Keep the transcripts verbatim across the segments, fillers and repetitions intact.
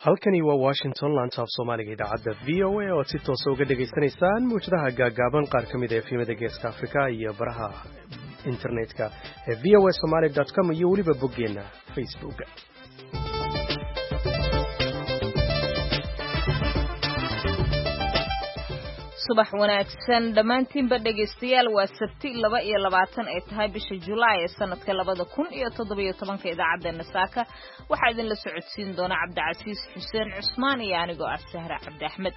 halkani waa Washington laanta af Soomaaliga idaacadda V O A oo si toos ah uga dhageysanaysaan muujadaha gaagaaban qaar ka mid ah filimada Geeska Afrika iyo baraha internetka ee v o a somali dot com iyo waliba boggeena Facebook. subax wanaagsan dhamaantiinba dhageystayaal waa sabti laba iyo labaatan ee tahay bisha July ee sanadka labada kun iyo toddoba iyo tobanka idaacadeena saaka waxa idin la socodsiin doona Cabdicasiis Xuseen Cusmaan iyo anigoo ah Sahra Cabdi Axmed.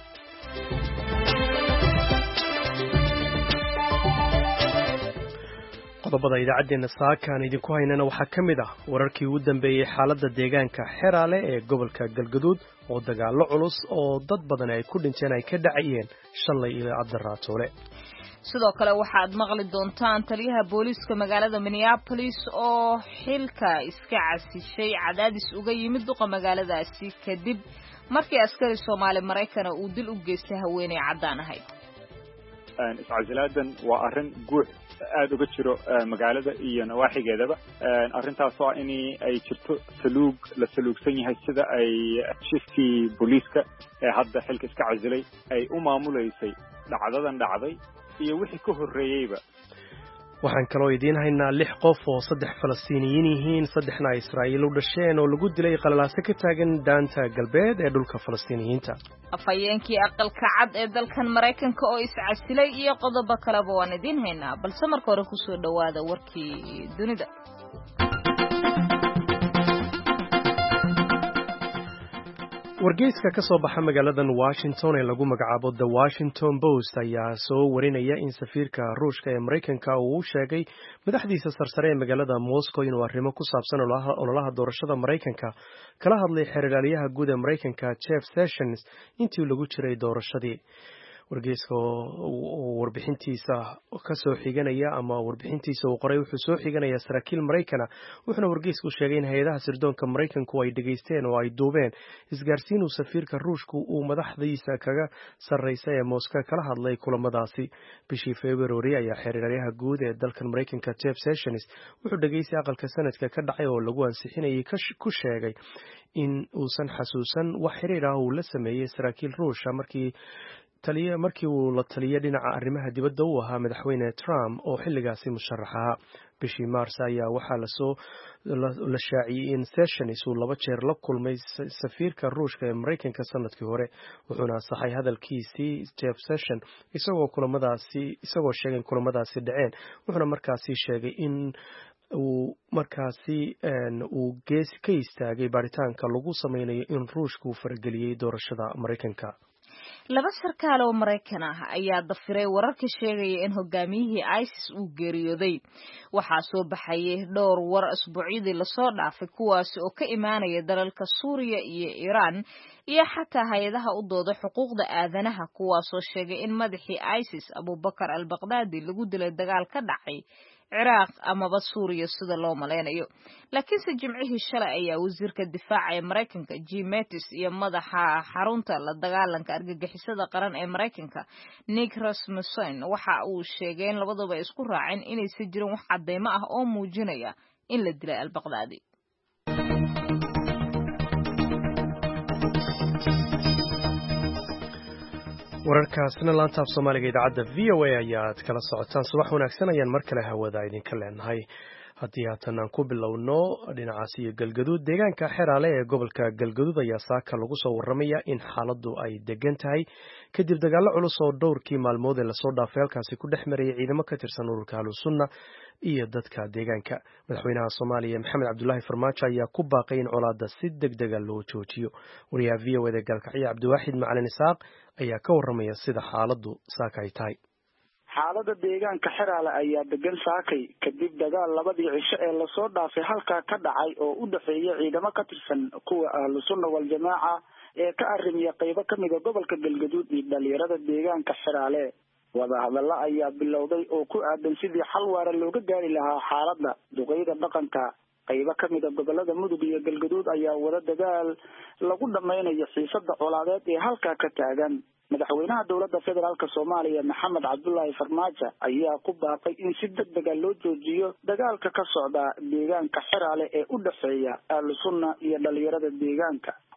qodobada idaacadeena saaka aan idinku haynana waxaa ka mid ah wararkii ugu dambeeyay xaaladda deegaanka Xeraale ee gobolka Galgaduud oo dagaalo culus oo dad badan ay ku dhinteen ay ka dhacayeen shalay ilaa Cabdiraatoole. sidoo kale waxaad maqli doontaan taliyaha booliiska magaalada Minneapolis oo xilka iska casishay cadaadis uga yimid duqa magaaladaasi kadib markii askari Soomaali Mareykan uu dil u geystay haweeney cadaan ahayd. iscasiladan waa arrin guux aad uga jiro magaalada iyo nawaaxigeedaba arrintaas oo in ay jirto saluug la saluugsan yahay sida ay chiefkii booliiska ee hadda xilka iska casilay ay u maamuleysay dhacdadan dhacday iyo wixii ka horreeyayba. waxaan kaloo idiin haynaa lix qof oo saddex Falastiiniyiin yihiin saddexna Israa'iil u dhasheen oo lagu dilay qalalaase ka taagan daanta galbeed ee dhulka Falastiiniyiinta. afhayeenkii aqalka cad ee dalkan Mareykanka oo iscasilay iyo qodobo kaleba waan idiin haynaa balse marka hore ku soo dhawaada warkii dunida. wargeyska ka soo baxa magaaladan Washington ee lagu magacaabo The Washington Post ayaa soo warinaya in safiirka Ruushka ee Mareykanka uu sheegay madaxdiisa sarsare ee magaalada Moscow inuu arrimo ku saabsan ololaha doorashada Mareykanka kala hadlay xiriiryaha guud ee Mareykanka Jeff Sessions intii lagu jiray doorashadii. wargeyska oo warbixintiisa ka soo xiganaya ama warbixintiisa uu qoray wuxuu soo xiganaya saraakiil Mareykana wuxuuna wargeysku sheegay in hay'adaha sirdoonka Mareykanku ay dhageysteen oo ay duubeen isgaarsiin uu safiirka Ruushku uu madaxdiisa kaga sarreysay ee Moscow kala hadlay kulamadaasi. bishii February ayaa xiriiryaha guud ee dalkan Mareykanka Jeff Sessions wuxuu dhageystay aqalka sanadka ka dhacay oo lagu ansixinayay ku sheegay in uusan xasuusan wax xiriir ah uu la sameeyay saraakiil Ruush markii taliye markii uu la taliyay dhinaca arrimaha dibadda u ahaa madaxweyne Trump oo xilligaasi musharax ahaa. bishii Maars ayaa waxaa la soo la shaaciyay in Sessions uu laba jeer la kulmay safiirka Ruushka ee Mareykanka sanadkii hore wuxuuna saxay hadalkiisii Jeff Sessions isagoo kulamadaasi isagoo sheegay in kulamadaasi dhaceen wuxuuna markaasi sheegay in uu markaasi uu gees ka istaagay baaritaanka lagu sameynayo in Ruushku farageliyay doorashada Mareykanka. laba sarkaal oo Mareykan ah ayaa dafiray wararka sheegaya in hogaamiyihii ISIS uu geeriyooday. waxaa soo baxayay dhowr war asbuucyadii la soo dhaafay kuwaasi oo ka imaanaya dalalka Suuriya iyo Iran iyo xataa hay'adaha u dooda xuquuqda aadanaha kuwaasoo sheegay in madaxii ISIS Abu Bakr al-Baghdadi lagu dilay dagaal ka dhacay Ciraaq amaba Suuriya sida loo maleynayo. laakiinse jimcihii shalay ayaa wasiirka difaaca ee Mareykanka Jim Mattis iyo madaxa xarunta la dagaalanka argagixisada qaran ee Mareykanka Nick Rasmussen waxa uu sheegay in labaduba isku raaceen inaysan jirin wax cadeymo ah oo muujinaya in la dilay al-Baghdadi. wararkaasna laanta af Soomaaliga idaacadda V O A ayaad kala socotaan. subax wanaagsan ayaan mar kale hawada idinka leenahay. haddii haatan aan ku bilowno dhinacaas iyo Galgaduud deegaanka Xeraale ee gobolka Galgaduud ayaa saaka lagu soo waramaya in xaaladdu ay degan tahay kadib dagaalo culus oo dhowrkii maalmood ee lasoo dhaafay halkaasi ku dhex marayay ciidamo ka tirsan ururka Ahlusunna iyo dadka deegaanka. madaxweynaha Soomaaliya Maxamed Cabdullaahi Farmaajo ayaa ku baaqay in colaadda si degdeg ah loo joojiyo. wariyaha V O A Galkacyo Cabdiwaaxid Macalin Isaaq ayaa ka waramaya sida xaaladdu saaka ay tahay. xaalada deegaanka Xeraale ayaa degan saakay kadib dagaal labadii cisho ee lasoo dhaafay halka ka dhacay oo u dhaxeeyay ciidamo ka tirsan kuwa Ahlusunna wal Jamaaca ee ka arimiya qaybo kamid ah gobolka Galgaduud iyo dhalinyarada deegaanka Xeraale. wadahadalo ayaa bilowday oo ku aadan sidii xal waara looga gaari lahaa xaaladda. duqeyda dhaqanka qaybo kamid ah gobolada Mudug iyo Galgaduud ayaa wada dagaal lagu dhameynayo xiisada colaadeed ee halka ka taagan. madaxweynaha dowladda federaalka Soomaaliya Maxamed Cabdullaahi Farmaajo ayaa ku baaqay in si degdeg ah loo joojiyo dagaalka ka socda deegaanka Xeraale ee u dhaxeeya Ahlusunna iyo dhalinyarada deegaanka.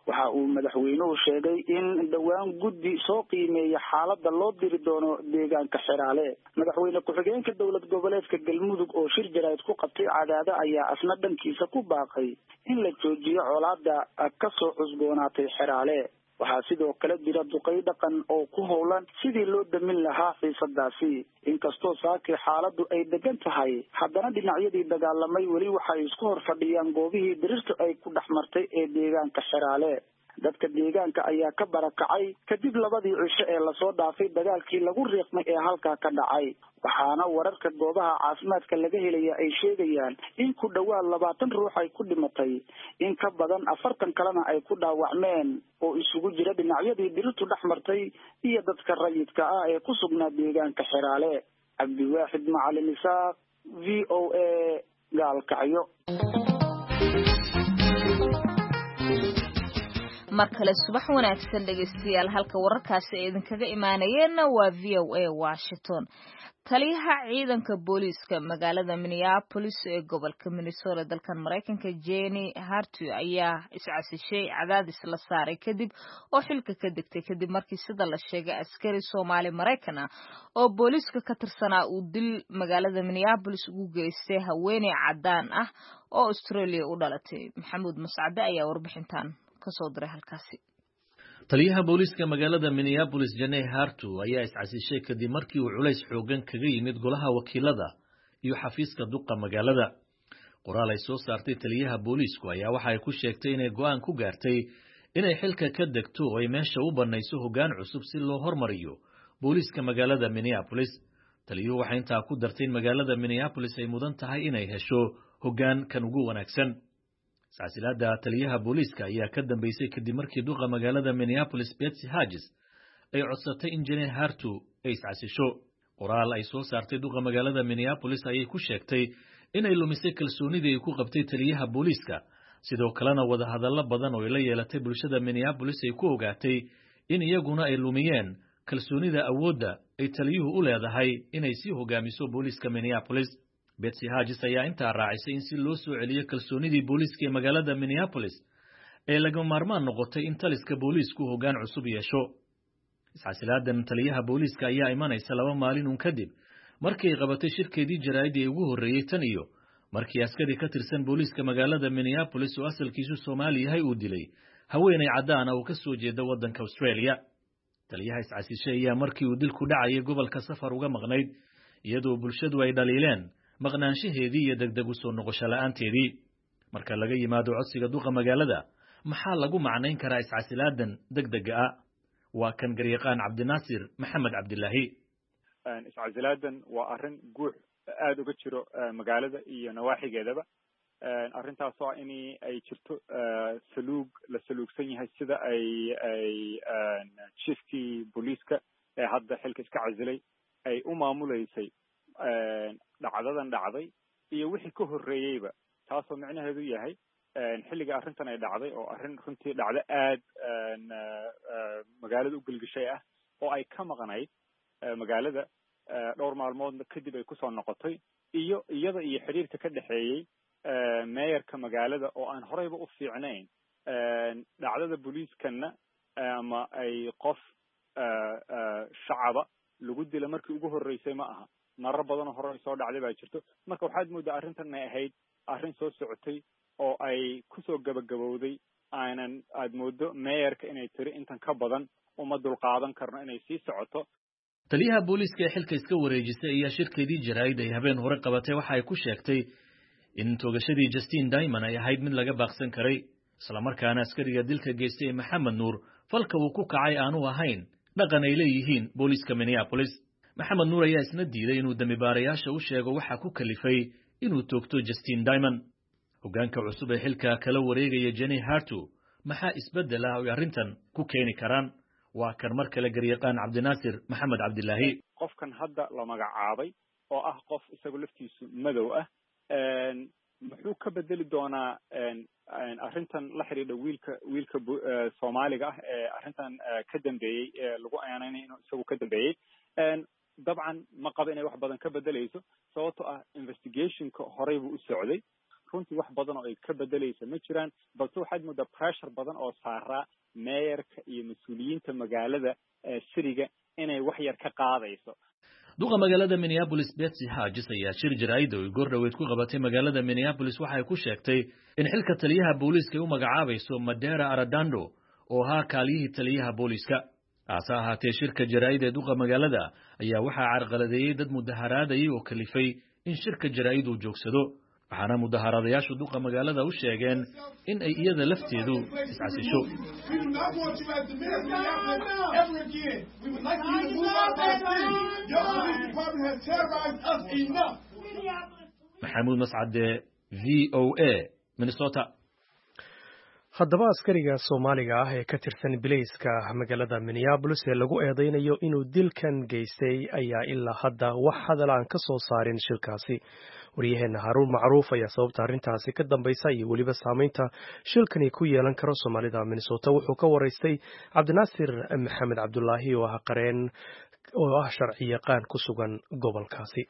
waxa uu madaxweynuhu sheegay in dhowaan guddi soo qiimeeya xaaladda loo diri doono deegaanka Xeraale. Madaxweyne ku-xigeenka dowlad goboleedka Galmudug oo shir jaraa'id ku qabtay Cadaado ayaa asna dhankiisa ku baaqay in la joojiyo colaadda ka soo cusboonaatay Xeraale. waxaa sidoo kale jira duqay dhaqan oo ku howlan sidii loo damin lahaa xiisadaasi. inkastoo saaki xaaladdu ay degan tahay, haddana dhinacyadii dagaalamay weli waxay isku hor fadhiyaan goobihii dirirtu ay ku dhex martay ee deegaanka Xeraale. dadka deegaanka ayaa ka barakacay kadib labadii cisho ee lasoo dhaafay dagaalkii lagu riiqmay ee halkaa ka dhacay. waxaana wararka goobaha caafimaadka laga helaya ay sheegayaan in ku dhawaad labaatan ruux ay ku dhimatay, in ka badan afartan kalena ay ku dhaawacmeen oo isugu jira dhinacyadii dirirtu dhex martay iyo dadka rayidka ah ee ku sugnaa deegaanka Xeraale. Cabdiwaaxid Macalin Isaaq, V O A, Gaalkacyo. mar kale subax wanaagsan dhegeystayaal, halka wararkaasi ay idinkaga imaanayeenna waa V O A Washington. taliyaha ciidanka booliiska magaalada Minneapolis ee gobolka Minnesota dalkan Mareykanka Jenny Hartu ayaa iscasishay cadaadis la saaray kadib oo xilka ka degtay kadib markii sida la sheegay askari Soomaali Mareykan ah oo booliiska ka tirsanaa uu dil magaalada Minneapolis ugu geystay haweeney cadaan ah oo Australia u dhalatay. Maxamuud Mascade ayaa warbixintan kasoo diray halkaasi. taliyaha booliiska magaalada Minneapolis Jenny Hartu ayaa iscasishay kadib markii uu culays xoogan kaga yimid golaha wakiilada iyo xafiiska duqa magaalada. qoraal ay soo saartay taliyaha booliisku ayaa waxa ay ku sheegtay inay go'aan ku gaartay inay xilka ka degto oo ay meesha u banayso hoggaan cusub si loo hormariyo booliiska magaalada Minneapolis. taliyuhu waxa intaa ku dartay in magaalada Minneapolis ay mudan tahay inay hesho hoggaan kan ugu wanaagsan. iscasilaada taliyaha booliiska ayaa ka dambeysay kadib markii duqa magaalada Minneapolis Betsy Hodges ay codsatay in Jenny Hartu ay iscasisho. qoraal ay soo saartay duqa magaalada Minneapolis ayay ku sheegtay inay lumisay kalsoonidii ay ku qabtay taliyaha booliiska, sidoo kalena wada hadallo badan oo ay la yeelatay bulshada Minneapolis ay ku ogaatay in iyaguna ay lumiyeen kalsoonida awoodda ay taliyuhu u leedahay inay sii hogaamiso booliiska Minneapolis. Betsy Hodges ayaa intaa raacisay in si loo soo celiyo kalsoonidii booliiska ee magaalada Minneapolis ee laga maarmaan noqotay in taliska booliisku hoggaan cusub yeesho. iscasilaadan taliyaha booliiska ayaa imanaysa laba maalin uun kadib markii ay qabatay shirkeedii jaraa'idii ugu horreeyey tan iyo markii askari ka tirsan booliiska magaalada Minneapolis oo asalkiisu Soomaali yahay uu dilay haweeney cadaan ah oo ka soo jeeda waddanka Australia. taliyaha iscasishay ayaa markii uu dilku dhacayay gobolka safar uga maqnayd, iyadoo bulshadu ay dhaliileen maqnaanshaheedii iyo degdeg u soo noqosho la'aanteedii. marka laga yimaado codsiga duqa magaalada, maxaa lagu macnayn karaa iscasilaadan degdega ah? waa kan garyaqaan Cabdinaasir Maxamed Cabdilaahi. iscasilaadan waa arrin guux aad uga jiro magaalada iyo nawaaxigeedaba. arrintaas oo in ay jirto saluug la saluugsan yahay sida ay ay chiefkii booliiska ee hadda xilka iska casilay ay u maamuleysay dhacdadan dhacday iyo wixii ka horreeyeyba, taasoo micnaheedu yahay xilliga arrintan ay dhacday oo arrin runtii dhacdo aad magaalada u gelgishay ah oo ay ka maqnayd magaalada dhowr maalmood kadib ay kusoo noqotay, iyo iyada iyo xiriirka ka dhexeeyey meeyarka magaalada oo aan horeyba u fiicnayn. dhacdada booliiskana ama ay qof shacaba lagu dila markii ugu horreysay ma aha, marar badanoo hore soo dhacday baa jirto. marka waxaad moodaa arrintan inay ahayd arrin soo socotay oo ay kusoo gabagabowday, aanan aad moodo meeyarka inay tiri intan ka badan uma dulqaadan karno inay sii socoto. taliyaha booliiska ee xilka iska wareejisay ayaa shirkeedii jaraa'id ay habeen hore qabatay waxa ay ku sheegtay in toogashadii Justine Diamond ay ahayd mid laga baaqsan karay, isla markaana askariga dilka geystay Maxamed Nuur falka uu ku kacay aanu ahayn dhaqan ay leeyihiin booliiska Minneapolis. Maxamed Nuur ayaa isna diiday inuu dambibaarayaasha u sheego waxa ku kalifay inuu toogto Justine Diamond. hoggaanka cusub ee xilka kala wareegaya Jenny Hartu maxaa isbeddel ah oo arrintan ku keeni karaan? waa kan mar kale garyaqaan Cabdinaasir Maxamed Cabdilaahi. qofkan hadda la magacaabay oo ah qof isagu laftiisu madow ah, muxuu ka bedeli doonaa arrintan la xiriidha wiilka wiilka Soomaaliga ah ee arrintan ka dambeeyey ee lagu aaneynay inuu isagu ka dambeeyey? dabcan ma qaba inay wax badan ka bedelayso, sababtoo ah investigationka horey buu u socday. runtii wax badan oo ay ka bedelaysa ma jiraan balse waxaad moodaa pressure badan oo saaraa meeyarka iyo mas-uuliyiinta magaalada siriga inay wax yar ka qaadayso. duqa magaalada Minneapolis Betsy Hodges ayaa shir jaraa'id oo goor dhaweyd ku qabatay magaalada Minneapolis waxay ku sheegtay in xilka taliyaha booliiska ay u magacaabayso Madera Arradondo oo ahaa kaaliyihii taliyaha booliiska. hase ahaatee shirka jaraa'id ee duqa magaalada ayaa waxaa carqaladeeyey dad mudaharaadayay oo kalifay in shirka jaraa'id uu joogsado. waxaana mudaharaadayaashu duqa magaalada u sheegeen in ay iyada lafteedu iscasisho. maxamuud mascade v o a Minnesota. haddaba askariga Soomaaliga ah ee ka tirsan bilayska magaalada Minneapolis ee lagu eedeynayo inuu dilkan geystay ayaa ilaa hadda wax hadal aan ka soo saarin shilkaasi. wariyaheena Haruun Macruuf ayaa sababta arrintaasi ka dambaysa iyo weliba saameynta shilkani ku yeelan karo Soomaalida Minnesota wuxuu ka waraystay Cabdinaasir Maxamed Cabdulaahi oo ah qareen oo ah sharci yaqaan ku sugan gobolkaasi.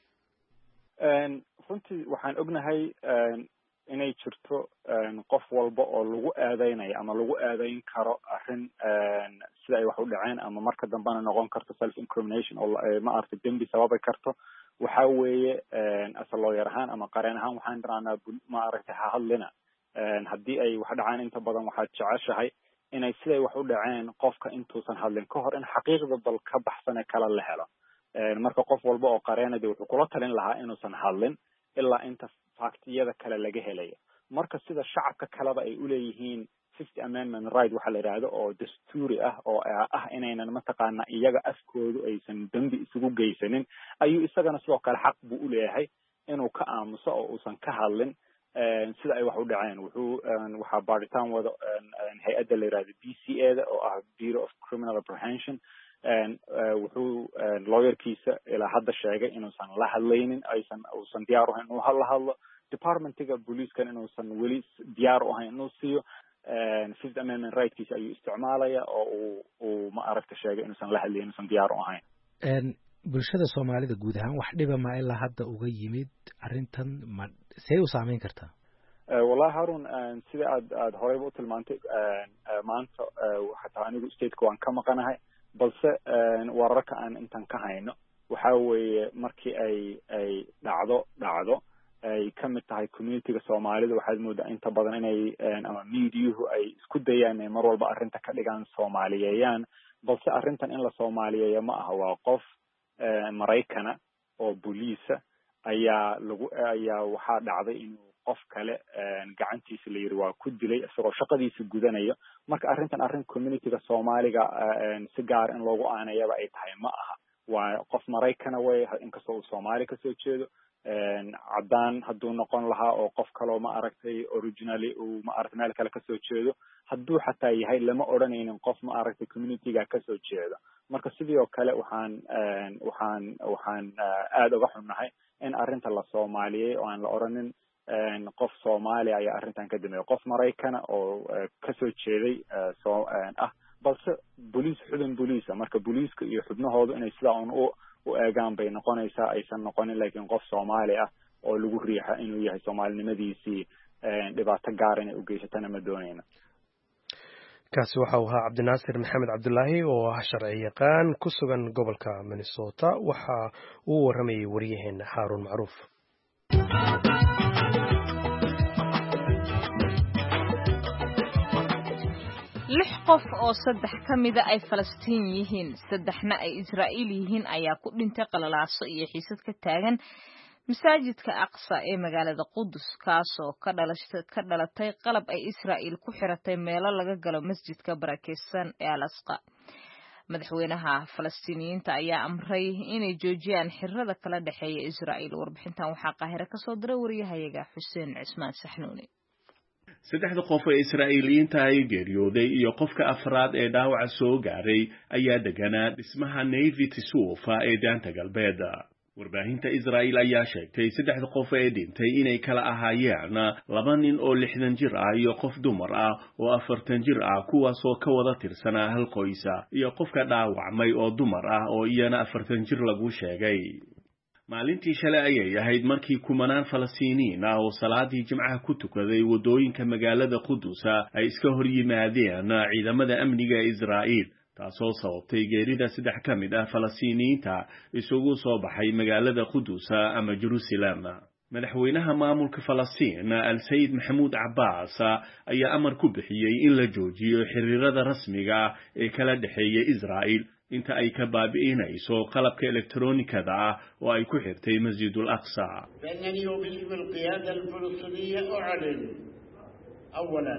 runtii waxaan ognahay inay jirto qof walba oo lagu eedeynayo ama lagu eedeyn karo arrin sida ay wax u dhaceen ama marka dambena noqon karto self incrimination oo ma aragtay dembi sababi karto. waxa weeye asal lawyer ahaan ama qareen ahaan waxaan diraanaa ma aragtay ha hadlina haddii ay wax dhacaan inta badan waxaad jeceshahay inay siday wax u dhaceen qofka intuusan hadlin ka hor in xaqiiqda bal ka baxsan ee kala la helo. marka qof walba oo qareenada wuxuu kula talin lahaa inuusan hadlin ilaa inta faktiyada kale laga helayo. marka sida shacabka kaleba ay u leeyihiin fifth amendment right waxa la yiraahdo oo dastuuri ah oo ah inaynan mataqaana iyaga afkoodu aysan dambi isugu geysanin ayuu isagana sidoo kale xaq buu u leeyahay inuu ka aamuso oo uusan ka hadlin sida ay wax u dhaceen. wuxuu waxa baaritaan wada hay'adda la yiraahdo B C A da oo ah Bureau of Criminal Apprehension wuxuu lawyerkiisa ilaa hadda sheegay inuusan la hadlaynin aysan uusan diyaar u ahayn inuu la hadlo departmentiga booliiskan inuusan weli diyaar u ahayn inuu siiyo fifth amendment rightkiisa ayuu isticmaalaya oo uu uu ma aragta sheegay inuusan la hadlayn inuusan diyaar u ahayn. bulshada Soomaalida guud ahaan wax dhiba ma ilaa hadda uga yimid arrintan ma say u saameyn kartaa? wallahi Harun sida aad aad horeyba u tilmaantay maanta xataa anigu stateka waan ka maqanahay balse wararka aan intan ka hayno waxa weeye markii ay ay dhacdo dhacdo ay ka mid tahay communityga Soomaalida waxaad moodaa inta badan inay ama meediyahu ay isku dayaan inay mar walba arrinta ka dhigaan Soomaaliyeeyaan balse arrintan in la Soomaaliyeeyo ma aha. waa qof Maraykana oo booliisa ayaa lagu ayaa waxaa dhacday inuu qof kale gacantiisa la yiri waa ku dilay isagoo shaqadiisa gudanayo. marka arrintan arrin communityga Soomaaliga si gaar in loogu aanayaba ay tahay ma aha. waa qof Maraykana way inkastoo uu Soomaali ka soo jeedo caddaan hadduu noqon lahaa oo qof kaloo ma aragtay originally uu ma aragtay meel kale kasoo jeedo hadduu xataa yahay lama odhanaynin qof ma aragtay communityga kasoo jeeda. marka sidoo kale waxaan waxaan waxaan aada uga xunnahay in arrinta la Soomaaliyey oo aan la odhanin qof Soomaali ayaa arrintan ka dambeeyay qof Maraykana oo kasoo jeeday soo ah balse booliis xubin booliisa. marka booliiska iyo xubnahoodu inay sidaa un u u eegaan bay noqonaysaa aysan noqonin laakiin qof Soomaali ah oo lagu riixa inuu yahay Soomaalinimadiisii dhibaato gaar inay u geysatana ma doonayna. kaasi waxa uu ahaa Cabdinaasir Maxamed Cabdulaahi oo ah sharci yaqaan ku sugan gobolka Minnesota waxa uu waramayay wariyaheena Haruun Macruuf. lix qof oo saddex ka mida ay Falastiin yihiin saddexna ay Israa'iil yihiin ayaa ku dhintay qalalaaso iyo xiisad ka taagan masaajidka Aqsa ee magaalada Qudus kaasoo ka dhalashay ka dhalatay qalab ay Israa'iil ku xiratay meelo laga galo masjidka barakeysan ee Al-Aqsa. madaxweynaha Falastiiniyiinta ayaa amray inay joojiyaan xirada kala dhaxeeya Israa'iil. warbixintan waxaa Qaahire ka soo diray wariyahayaga Xuseen Cismaan Saxnuuni. saddexda qof ee Israa'iiliyiinta ay geeriyooday iyo qofka afraad ee dhaawaca soo gaaray ayaa deganaa dhismaha Navy Tisufa ee daanta galbeed. warbaahinta Israa'iil ayaa sheegtay saddexda qof ee dhintay inay kala ahaayeen laba nin oo lixdan jir ah iyo qof dumar ah oo afartan jir ah kuwaasoo ka wada tirsanaa hal qoys iyo qofka dhaawacmay oo dumar ah oo iyana afartan jir lagu sheegay. maalintii shalay ayay ahayd markii kumanaan falastiiniyiin ah oo salaadii jimcaha ku tukaday waddooyinka magaalada qudusa ay iska hor yimaadeen ciidamada amniga ee israa'iil taasoo sababtay geerida saddex ka mid ah falastiiniyiinta isugu soo baxay magaalada qudusa ama jerusalem madaxweynaha maamulka falastiin al-sayid maxamuud cabbaas ayaa amar ku bixiyey in la joojiyo xiriirada rasmiga ah ee kala dhexeeya israa'iil inta ay ka baabi'inayso qalabka elektronikada ah oo ay ku xirtay masjidul aqsa بأنني وباسم القيادة الفلسطينية أعلن أولا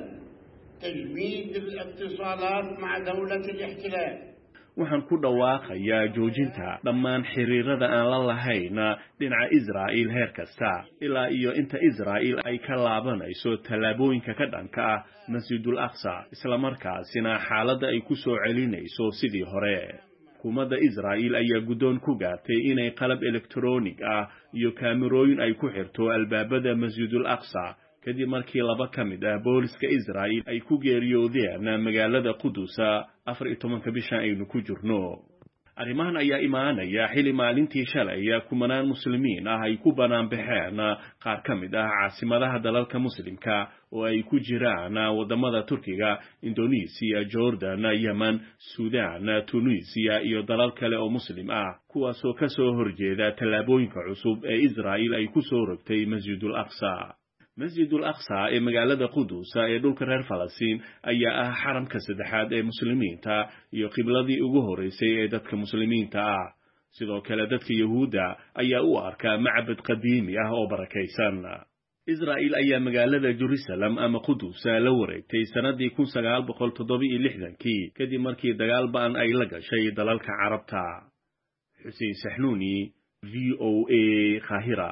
تجميد الاتصالات مع دولة الاحتلال waxaan ku dhawaaqayaa joojinta dhammaan xiriirada aan la lahayn dhinaca Israa'iil heer kasta ilaa iyo inta Israa'iil ay ka laabanayso tallaabooyinka ka dhanka ah Masjidul Aqsa isla markaasina xaaladda ay ku soo celinayso sidii hore xukuumadda Israa'iil ayaa guddoon ku gaartay inay qalab elektroonig ah iyo kaamirooyin ay ku xirto albaabada Masjidul Aqsa kadib markii laba ka mid ah booliska Israa'iil ay ku geeriyoodeen magaalada Qudusa afar iyo tobanka bisha aynu ku jirno arrimahan ayaa imaanaya xili maalintii shalay kumanaan muslimiin ah ay ku banaan baxeen qaar ka mid ah caasimadaha dalalka muslimka oo ay ku jiraan wadamada Turkiga, Indonesia, Jordan, Yemen, Sudan, Tunisia iyo dalal kale oo muslim ah kuwaas oo ka soo horjeeda tallaabooyinka cusub ee Israa'iil ay ku soo rogtay Masjidul Aqsa masjidul aqsa ee magaalada qudusa ee dhulka reer falastiin ayaa ah xaramka saddexaad ee muslimiinta iyo qibladii ugu horeysay ee dadka muslimiinta ah sidoo kale dadka yahuuda ayaa u arkaa macbad qadiimi ah oo barakaysan Israa'iil ayaa magaalada Jerusalem ama Qudusa la wareegtay sanadii kun sagaal boqol toddoba iyo lixdan-kii kadib markii dagaal ba'an ay la gashay dalalka carabta Xuseen Saxnuuni V O A Qaahira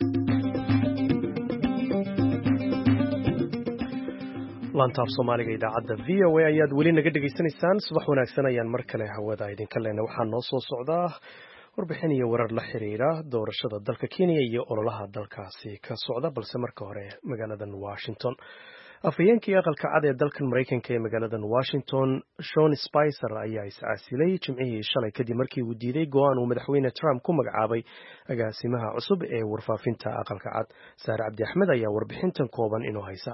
laantaaf Soomaaliga idaacadda V O A ayaad weli naga dhageysanaysaan subax wanaagsan ayaan mar kale hawada idinka leenahay waxaa noo soo socdaa warbixin iyo warar la xiriira doorashada dalka Kenya iyo ololaha dalkaasi ka socda balse marka hore magaaladan Washington afhayeenkii aqalka cad ee dalkan Mareykanka ee magaaladan Washington Sean Spicer ayaa iscaasilay jimcihii shalay kadib markii uu diiday go'aan uu madaxweyne Trump ku magacaabay agaasimaha cusub ee warfaafinta aqalka cad Saare Cabdi Axmed ayaa warbixintan kooban inoo haysa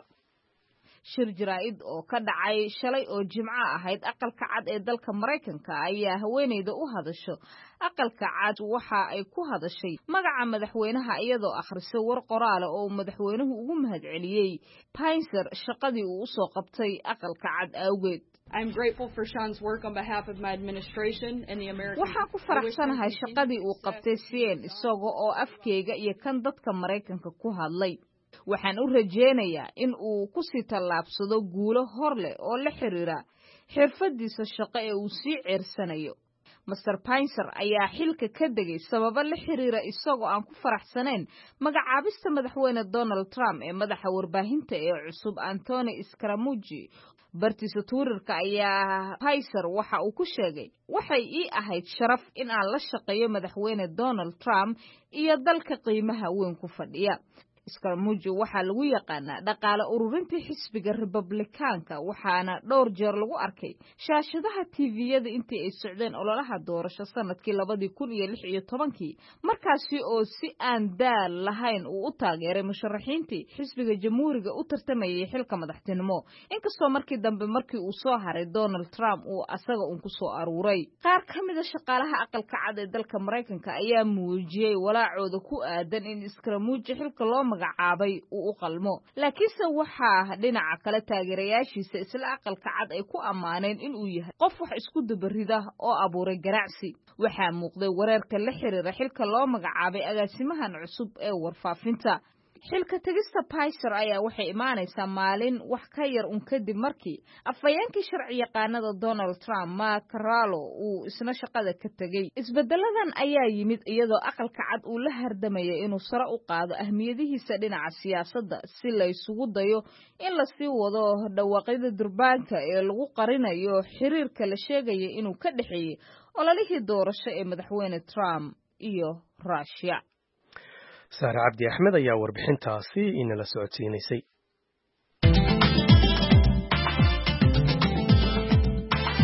shir jaraa'id oo ka dhacay shalay oo jimco ahayd aqalka cad ee dalka Mareykanka ayaa haweeneyda u hadasho aqalka cad waxa ay ku hadashay magaca madaxweynaha iyadoo akhrisay war qoraal oo madaxweynuhu ugu mahadceliyay Pfizer shaqadii uu u soo qabtay aqalka cad awgeed I'm grateful for Sean's work on behalf of my administration and the American Waxaan ku faraxsanahay shaqadii uu qabtay Sien isagoo oo afkeyga iyo kan dadka Mareykanka ku hadlay waxaan u rajeynayaa in uu ku sii tallaabsado guulo hor leh oo la xiriira xirfadiisa shaqo ee uu sii ceersanayo Mister Pfizer ayaa xilka ka degay sababo la xiriira isagoo aan ku faraxsanayn magacaabista madaxweyne Donald Trump ee madaxa warbaahinta ee cusub Anthony Scaramucci bartiisa Twitterka ayaa Pfizer waxa uu ku sheegay waxay ii ahayd sharaf in aan la shaqeeyo madaxweyne Donald Trump iyo dalka qiimaha weyn ku fadhiya Scaramucci waxaa lagu yaqaanaa dhaqaale ururinta xisbiga Republikaanka waxaana dhowr jeer lagu arkay shaashadaha T V-yada intii ay socdeen ololaha doorasho sanadkii labadii kun iyo lix iyo tobankii markaasi oo si aan daal lahayn uu u taageeray musharaxiintii xisbiga Jamhuuriga u tartamayay xilka madaxtinimo inkastoo markii dambe markii uu soo haray Donald Trump uu asaga uun ku soo aruuray qaar ka mid ah shaqaalaha aqalka cad ee dalka Mareykanka ayaa muujiyay walaacooda ku aadan in Scaramucci xilka loo magacaabay uu u qalmo laakiinse waxaa dhinaca kale taageerayaashiisa isla aqalka cad ay ku ammaaneen in uu yahay qof wax isku dabarida oo abuuray ganacsi waxaa muuqday wareerka la xiriira xilka loo magacaabay agaasimahan cusub ee warfaafinta xilka tagista Pfizer ayaa waxay imaanaysaa maalin wax ka yar un kadib markii afhayeenkii sharci yaqaanada Donald Trump Mark Carallo uu isna shaqada ka tagay isbedeladan ayaa yimid iyadoo aqalka cad uu la hardamayay inuu sare u qaado ahmiyadihiisa dhinaca siyaasadda si la isugu dayo in la sii wado dhawaaqyada durbaanka ee lagu qarinayo xiriirka la sheegay inuu ka dhaxeeyay ololihii doorasho ee madaxweyne Trump iyo Russia Saare Cabdi Axmed ayaa warbixintaasi inala socodsiinaysay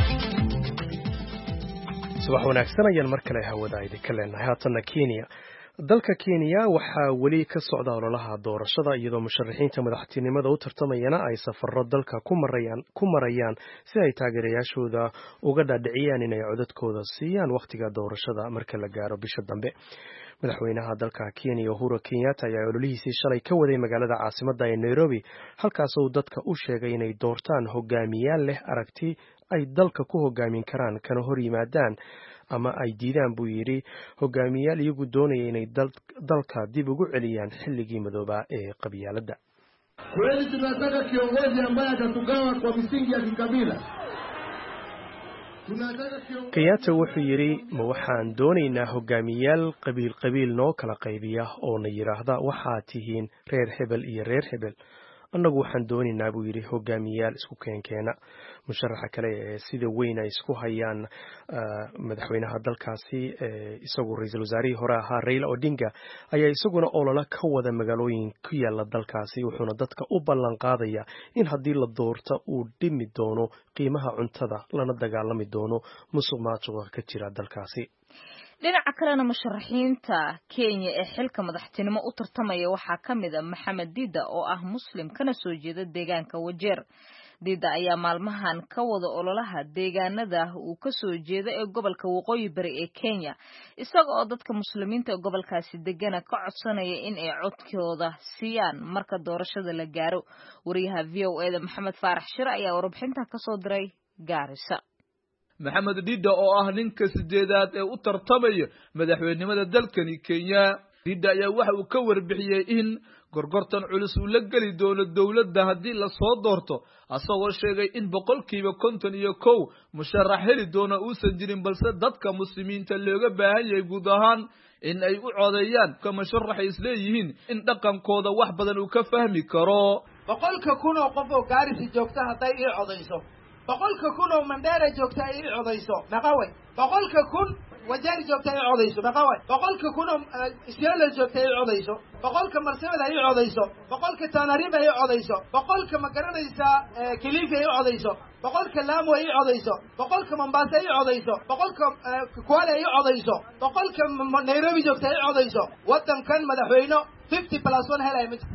subax wanaagsan ayaan mar kale hawada idinka leenahay haatana Kenya dalka Kenya waxaa weli ka socda ololaha doorashada iyadoo musharaxiinta madaxtinimada u tartamayana ay safarro dalka ku marayaan ku marayaan si ay taageerayaashooda uga dhaadhiciyaan inay codadkooda siiyaan waqtiga doorashada marka la gaaro bisha dambe. madaxweynaha dalka Kenya Uhuru Kenyatta ayaa ololihiisii shalay ka waday magaalada caasimadda ee Nairobi halkaas oo dadka u sheegay inay doortaan hogaamiyaal leh aragti ay dalka ku hogaamin karaan kana hor yimaadaan ama ay diidaan buu yidhi hogaamiyaal iyagu doonaya inay dalka dib ugu celiyaan xilligii madoobaa ee qabyaaladda. Kweli tunataka kiongozi ambaye atatugawa kwa misingi ya kikabila. Kenyatta wuxuu yidhi ma waxaan doonaynaa hogaamiyaal qabiil qabiil noo kala qaybiya oo na yidhaahda waxaa tihiin reer hebel iyo reer hebel annagu waxaan doonaynaa buu yidhi hogaamiyaal isku keenkeena. musharaxa kale ee sida weyn ay isku hayaan madaxweynaha dalkaasi isagu ra'iisul wasaarihii hore ahaa Raila Odinga ayaa isaguna olole ka wada magaalooyin ku yaala dalkaasi wuxuuna dadka u ballan qaadaya in haddii la doorto uu dhimi doono qiimaha cuntada lana dagaalami doono musuqmaasuqa ka jira dalkaasi. dhinaca kalena musharaxiinta Kenya ee xilka madaxtinimo u tartamaya waxaa ka mid ah Maxamed Dida oo ah muslim kana soo jeeda deegaanka Wajeer. Dida ayaa maalmahan ka wada ololaha deegaanada uu ka soo jeeda ee gobolka Waqooyi Bari ee Kenya isaga oo dadka muslimiinta ee gobolkaasi degana ka codsanaya in ay codkooda siiyaan marka doorashada la gaaro. wariyaha V O A da Maxamed Faarax Shir ayaa warbixinta ka soo diray Gaarisa. Maxamed Dida oo ah ninka sideedaad ee u tartamaya madaxweynimada dalkani Kenya. Dida ayaa waxa uu ka warbixiyay in gorgortan culus uu la gali doono dawladda haddii la soo doorto asagoo sheegay in boqolkiiba konton iyo kow musharax heli doona uusan jirin balse dadka muslimiinta looga baahan yahay guud ahaan in ay u codeeyaan ka musharaxay isleeyihiin in dhaqankooda wax badan uu ka fahmi karo. boqolka kun oo qof oo Gaarisa joogta hadday ii codeyso boqolka kun oo Mandera joogta ii codeyso maqaway boqolka kun Wajeer joogta ii codeyso maqaway boqolka kun oo Isiolo joogta ii codeyso boqolka Marsabit ii codeyso boqolka Tana River ii codeyso boqolka magaranaysa Kilifi ii codeyso boqolka Lamu ii codeyso boqolka Mombasa ii codeyso boqolka Kwale ii codeyso boqolka Nairobi joogta ii codeyso wadankan madaxweyne fifty plus one helay mid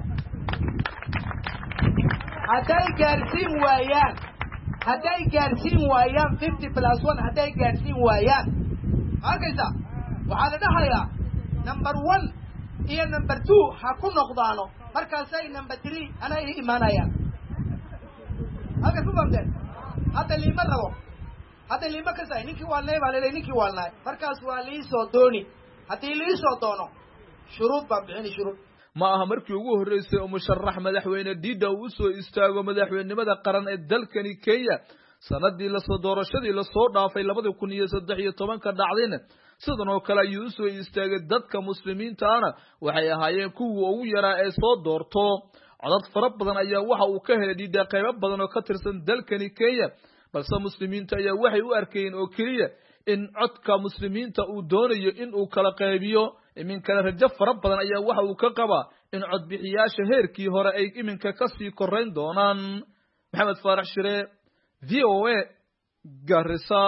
hadday gaarsiin waayaan hadday gaarsiin waayaan fifty plus one hadday gaarsiin waayaan arkaysa waxaa la dhahayaa number one iyo number two ha ku noqdaano markaasay number three anay ii imaanayaan halka ku famteen hadda liima rabo hadda liima kasay ninkii waalnay baa laleeyahay ninkii waalnay markaas waa liisoo dooni haddii liisoo doono shuruud baan bixini shuruud ma aha markii ugu horeysay oo musharax madaxweyne Dida uu soo istaago madaxweynimada qaran ee dalkani Kenya sanadii la soo doorashadii la soo dhaafay laba kun iyo saddex iyo toban ka dhacdayna sidan oo kale ayuu soo istaagay dadka muslimiinta ana waxay ahaayeen kuwa ugu yaraa ee soo doorto codad fara badan ayaa waxa uu ka helay Dida qaybo badan oo ka tirsan dalkani Kenya balse muslimiinta ayaa waxay u arkeen oo kaliya in codka muslimiinta uu doonayo in uu kala qaybiyo iminka rajo fara badan ayaa waxa uu ka qabaa in codbixiyaasha heerkii hore ay iminka ka sii koreyn doonaan. Maxamed Faarax Shire V O A Garissa.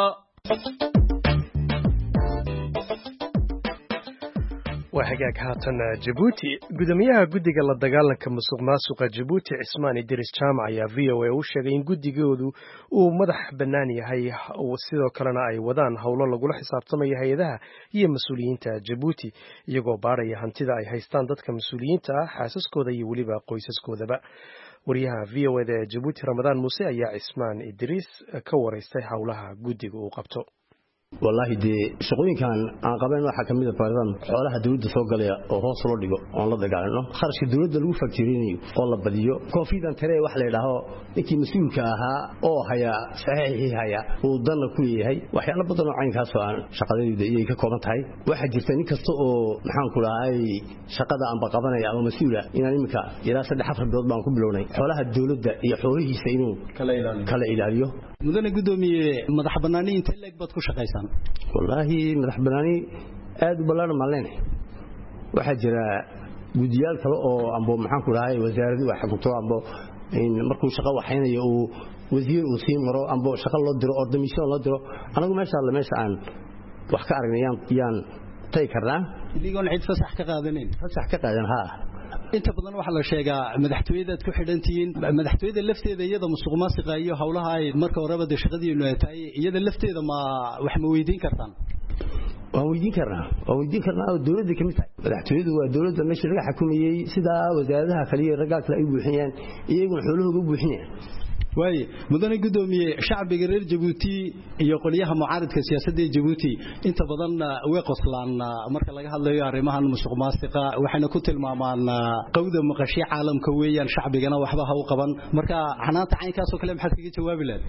waa hagaag haatan Djibouti gudoomiyaha guddiga la dagaalanka musuqmaasuqa Djibouti Cismaan Idris Jaamac ayaa V O A u sheegay in guddigoodu uu madax bannaan yahay sidoo kalena ay wadaan howlo lagula xisaabtamayo hay'adaha iyo mas'uuliyiinta Djibouti iyagoo baaraya hantida ay haystaan dadka mas'uuliyiinta ah xaasaskooda iyo weliba qoysaskoodaba. wariyaha V O A da Djibouti Ramadaan Muuse ayaa Cismaan Idris ka wareystay howlaha guddiga uu qabto. والله دي شغلين كان عن قبل ما حكمنا فرضان حولها دولة سوقلية أو هو صلوا لجوا والله ده قالنا خرج الدولة دلوا فكريني والله بديو كوفيدا ترى واحد له إنك مسؤول كها أو هيا صحيح هيا وضل كوي هاي وحيلا بدنا عين كاسوان شقدي دي كقومت هاي واحد جرتني كستو محن كلا هاي شقدا عن بقبنا يا أو مسؤولة إن المكا إذا سد حفر بيض بان كبلوني حولها الدولة ده يحوله سينو كلا إلى كلا إلى مدن قدومي مدح بناني أنت اللي بدك شقيسان والله مدح بناني aad u balaaran maaleenay waxa jira gudiyaal kale oo ambo maxaan ku rahay wasaaraddu waxa ku too ambo in markuu shaqo waxaynayo uu wasiir uu siin maro ambo shaqo loo diro ordamisho loo diro anagu meesha la meesha aan wax ka aragnayaan yaan tay karnaa idigoon cid fasax ka qaadanin fasax ka qaadan ha inta badan waxa la sheegaa madaxtooyada ku xidhantiin madaxtooyada lafteeda iyada musuqmaasuqa iyo hawlaha ay marka horeba shaqadiinu ay tahay iyada lafteeda ma wax ma weydiin kartaan waan weydiin karnaa waan weydiin karnaa oo dawladda kamid tahay madaxtooyadu waa dawladda meesha laga xukumayay sida wasaaradaha kale iyo ragga kale ay buuxiyaan iyaguna xoolahooda u buuxinayaan way mudane gudoomiye shacbiga reer Djibouti iyo qoliyaha mucaaradka siyaasadda Djibouti inta badan way qoslaan marka laga hadlayo arrimahan musuqmaasuqa waxayna ku tilmaamaan qowda maqashii caalamka weeyaan shacbigana waxba ha u qaban marka xanaanta caynkaas oo kale maxaad kaga jawaabi lahayd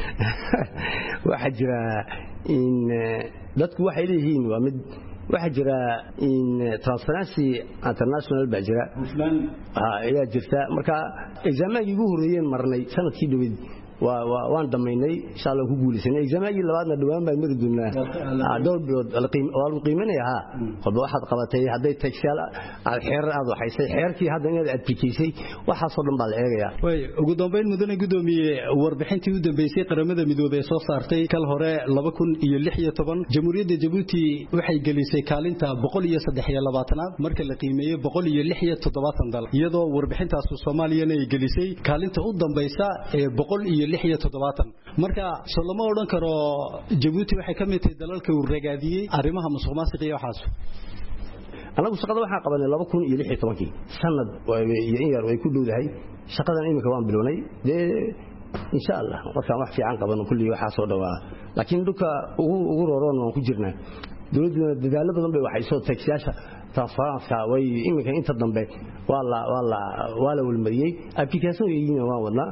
waxa jira in dadku waxay leeyihiin waa mid waxa jira in Transparency International bajira ha ayaa jirta marka exaamagii ugu horeeyeen marnay sanadkii dhawid waa waan damaynay insha Allah ku guulaysanay exaamagii labaadna dhawaan baan mari doonaa dhowr bilood la qiimeynaya qodba waxaad qabatay haday tagshaal xeer aad waxaysay xeerkii hadda inaad adkisay waxa soo dhan baa la eegayaa way ugu dambeyn mudane gudoomiye warbixintii u dambeysay qaramada midoobay soo saartay kal hore laba kun iyo lix iyo toban jamhuuriyadda Djibouti waxay gelisay kaalinta boqol iyo saddex iyo labaatan marka la qiimeeyay boqol iyo lix iyo toddobaatan dal iyadoo warbixintaas Soomaaliya ay gelisay kaalinta u dambaysa ee boqol iyo lix iyo toddobaatan marka Soomaaliya oo dhan karo Djibouti waxay ka mid tahay dalalka uu ragaadiyay arrimaha musuqmaasuqa iyo waxaas anagu shaqada waxaan qabanay laba kun iyo lix iyo toban sanad iyo yar way ku dhowdahay shaqadan imika waan bilownay de insha Allah marka wax fiican qabano kulli waxa soo dhawaa laakiin duka ugu ugu rooroon waan ku jirnaa dawladda dadaalo badan bay waxay soo tagsiyasha transparency way imika inta dambe wala wala wala walmariyay application yeeyina waan wadnaa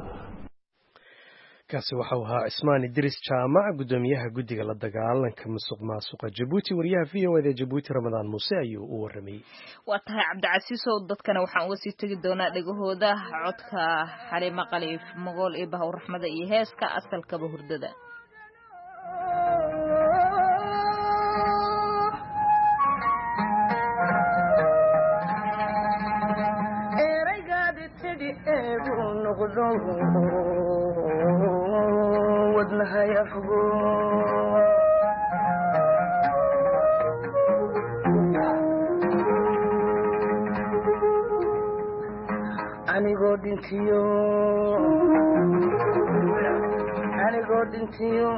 kaasi waxa uu ahaa Ismaan Idris Jaamac gudoomiyaha guddiga la dagaalanka musuqmaasuqa Djibouti wariyaha V O A da Djibouti Ramadaan Muuse ayuu u waramay waa tahay Cabdicasiis oo dadkana waxaan uga sii tagi doonaa dhagahooda codka Xariimo Qaliif Mogool iyo Bahawr Raxmada iyo heeska asalkaba hurdada eraygaadi tidi eegu noqdo wadnaha yafgo anigoo dhintiyo anigoo dhintiyo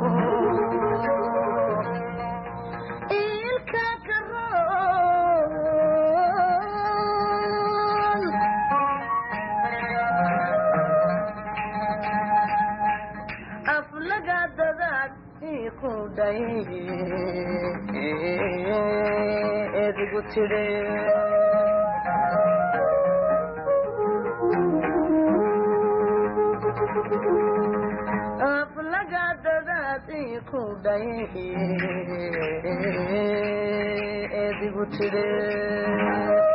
ilka karoon aflaga dadaad iku day edigu tire aflaga dadaad iku day edigu tire